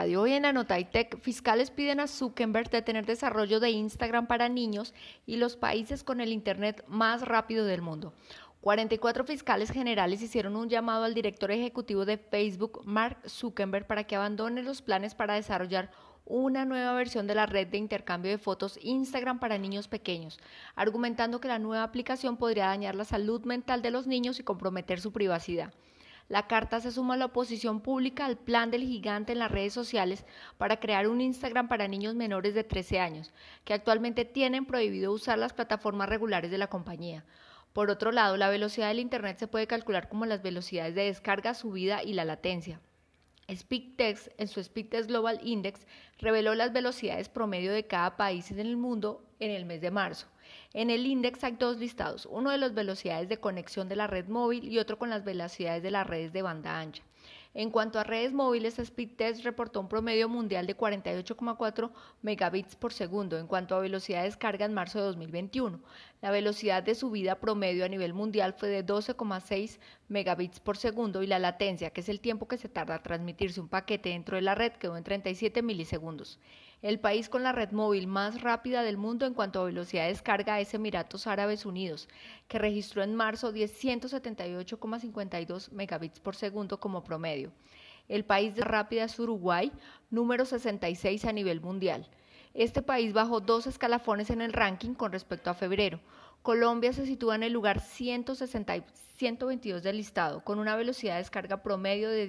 Hoy en Anotaytec, fiscales piden a Zuckerberg detener desarrollo de Instagram para niños y los países con el Internet más rápido del mundo. 44 fiscales generales hicieron un llamado al director ejecutivo de Facebook, Mark Zuckerberg, para que abandone los planes para desarrollar una nueva versión de la red de intercambio de fotos Instagram para niños pequeños, argumentando que la nueva aplicación podría dañar la salud mental de los niños y comprometer su privacidad. La carta se suma a la oposición pública al plan del gigante en las redes sociales para crear un Instagram para niños menores de 13 años, que actualmente tienen prohibido usar las plataformas regulares de la compañía. Por otro lado, la velocidad del Internet se puede calcular como las velocidades de descarga, subida y la latencia. Speedtest, en su Speedtest Global Index, reveló las velocidades promedio de cada país en el mundo en el mes de marzo. En el índice hay dos listados, uno de las velocidades de conexión de la red móvil y otro con las velocidades de las redes de banda ancha. En cuanto a redes móviles, Speedtest reportó un promedio mundial de 48,4 megabits por segundo. En cuanto a velocidad de descarga en marzo de 2021, la velocidad de subida promedio a nivel mundial fue de 12,6 megabits por segundo y la latencia, que es el tiempo que se tarda a transmitirse un paquete dentro de la red, quedó en 37 milisegundos. El país con la red móvil más rápida del mundo en cuanto a velocidad de descarga es Emiratos Árabes Unidos, que registró en marzo 178,52 megabits por segundo como promedio. El país de rápida es Uruguay, número 66 a nivel mundial. Este país bajó 2 escalafones en el ranking con respecto a febrero. Colombia se sitúa en el lugar 122 del listado, con una velocidad de descarga promedio de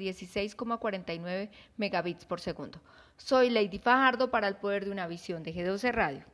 16,49 megabits por segundo. Soy Lady Fajardo para El Poder de una Visión de G12 Radio.